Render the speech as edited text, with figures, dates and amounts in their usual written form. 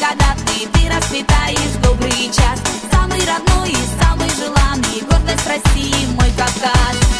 благодатный, ты расцветаешь в добрый час. Самый родной и самый желанный, гордость России, мой Кавказ.